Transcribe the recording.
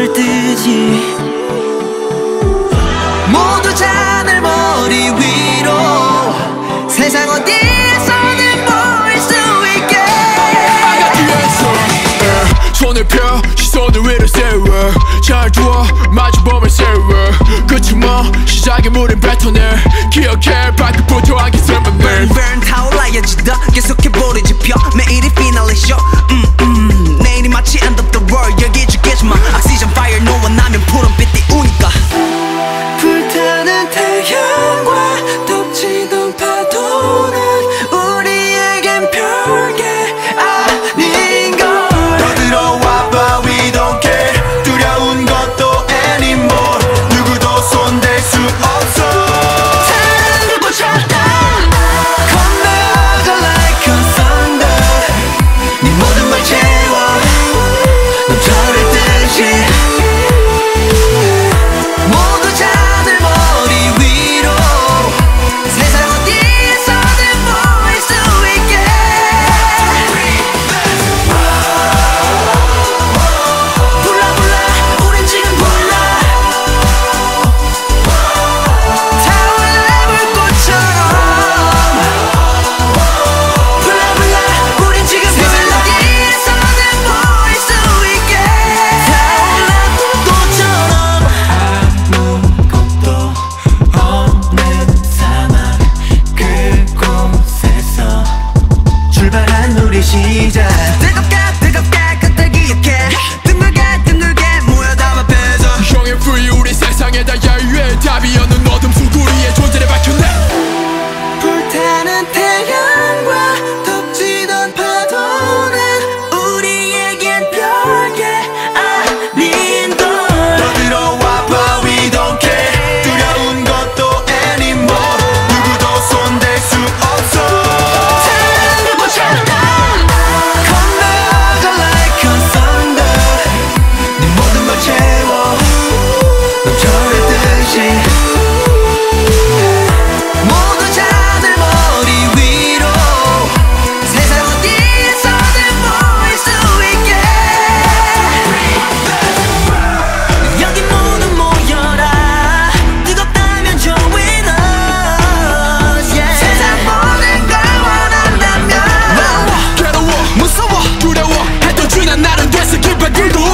별을 뜨지. 모두 하늘 머리 위로 세상 어디에서든 보일 수 있게. I got the answer. 손을 펴 시선을 위로 세워 잘 두어 마주보면 세워 끝이 뭐 시작의 물은 뱉어내 기억해 발끝부터 하기 설명을 Burn burn 타올라야지 더 계속해보리 지펴 매일이 피날레 쇼 내일이 마치 end of the world 여기 죽겠지만 Oxygen fire 너와 나면 푸른빛 띄우니까. 불타는 태양과 덮치던 파도는 우리에겐 별게 아닌걸. 더 들어와봐 we don't care 두려운 것도 anymore 누구도 손댈 수 없어. 사랑을 꽂혔다 건너가 like a thunder 네 모든 걸 채워 넌 별을 뜨지. 모두 하늘 머리 위로 세상 어디에서든 보일 수 있게. 불러 불러 우린 지금 불러 타올라 불꽃처럼. 불러 불러 우린 지금 세상 어디에서든 보일 수 있게. 타올라 불꽃처럼. 아무것도 없는 사막 그곳에서 출발한 우리 시작. 뜨겁게 뜨겁게 끝을 기억해 둥글게 둥글게 모여담아 배서. 형의 free 우리 세상에다 야유의 답이 없는 어둠 속 우리의 존재를 밝혀내. 불타는 태양과 덮치던 파도는 우리에겐 별게 아닌걸. 더 들어와봐 we don't care 두려운 것도 anymore 누구도 손댈 수 없어. 사랑을 꽂혔다 건너가 like a thunder 네 모든 걸 채워 넌 별을 뜨지. 모두 하늘 머리 위로 세상 어디에서든 보일 수 있게. 여기 모두 모여라 뜨겁다면 join us yeah. 세상 모든 걸 원한다면 괴로워 무서워 두려워 해도 주난 나는 됐어 기쁜 길도